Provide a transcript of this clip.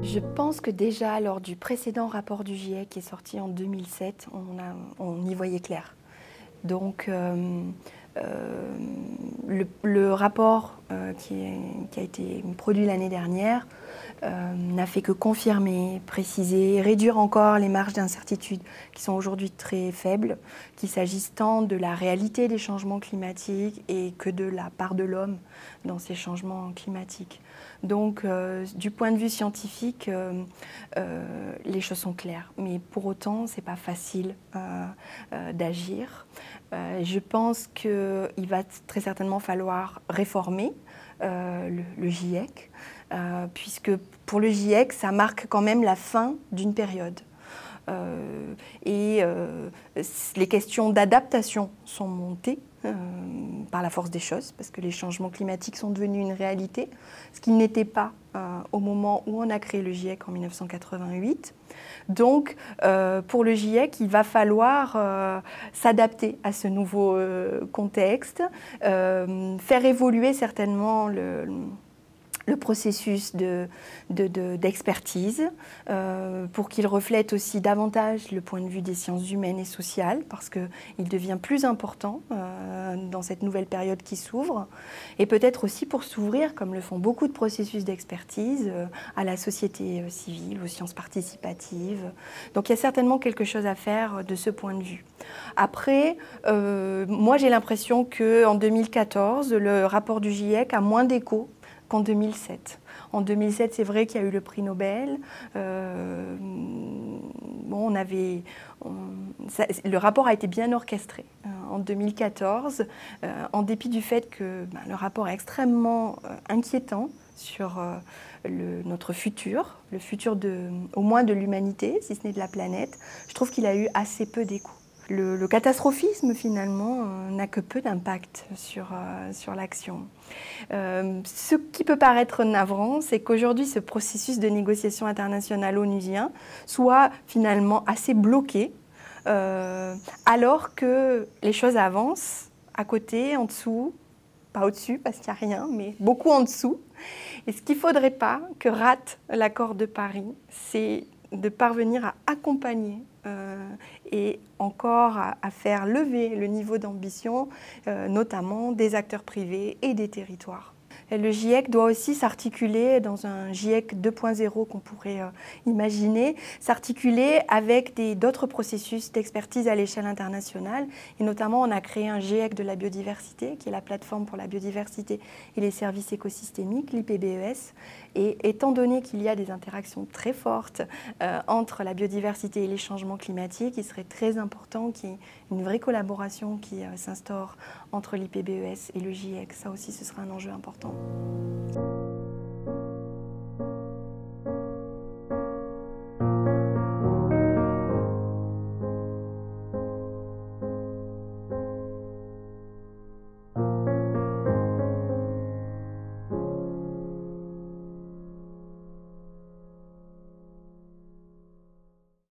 Je pense que déjà, lors du précédent rapport du GIEC qui est sorti en 2007, on y voyait clair. Donc, le rapport qui a été produit l'année dernière n'a fait que confirmer, préciser, réduire encore les marges d'incertitude qui sont aujourd'hui très faibles, qu'il s'agisse tant de la réalité des changements climatiques et que de la part de l'homme dans ces changements climatiques. Donc, du point de vue scientifique, les choses sont claires. Mais pour autant, ce n'est pas facile d'agir. Je pense qu'il va très certainement falloir réformer le GIEC, puisque pour le GIEC, ça marque quand même la fin d'une période. Les questions d'adaptation sont montées par la force des choses, parce que les changements climatiques sont devenus une réalité, ce qui n'était pas au moment où on a créé le GIEC en 1988. Donc, pour le GIEC, il va falloir s'adapter à ce nouveau contexte, faire évoluer certainement le processus d'expertise pour qu'il reflète aussi davantage le point de vue des sciences humaines et sociales, parce qu'il devient plus important dans cette nouvelle période qui s'ouvre, et peut-être aussi pour s'ouvrir, comme le font beaucoup de processus d'expertise, à la société civile, aux sciences participatives. Donc il y a certainement quelque chose à faire de ce point de vue. Après, moi j'ai l'impression qu'en 2014, le rapport du GIEC a moins d'écho qu'en 2007. En 2007, c'est vrai qu'il y a eu le prix Nobel. Le rapport a été bien orchestré. En 2014, en dépit du fait que le rapport est extrêmement inquiétant sur notre futur, le futur au moins de l'humanité, si ce n'est de la planète, je trouve qu'il a eu assez peu d'écho. Le catastrophisme, finalement, n'a que peu d'impact sur l'action. Ce qui peut paraître navrant, c'est qu'aujourd'hui, ce processus de négociation internationale onusien soit finalement assez bloqué, alors que les choses avancent à côté, en dessous, pas au-dessus parce qu'il n'y a rien, mais beaucoup en dessous. Et ce qu'il ne faudrait pas que rate l'accord de Paris, c'est de parvenir à accompagner et encore à faire lever le niveau d'ambition, notamment des acteurs privés et des territoires. Le GIEC doit aussi s'articuler dans un GIEC 2.0 qu'on pourrait imaginer, s'articuler avec d'autres processus d'expertise à l'échelle internationale. Et notamment, on a créé un GIEC de la biodiversité, qui est la plateforme pour la biodiversité et les services écosystémiques, l'IPBES. Et étant donné qu'il y a des interactions très fortes entre la biodiversité et les changements climatiques, il serait très important qu'il y ait une vraie collaboration qui s'instaure entre l'IPBES et le GIEC. Ça aussi, ce sera un enjeu important.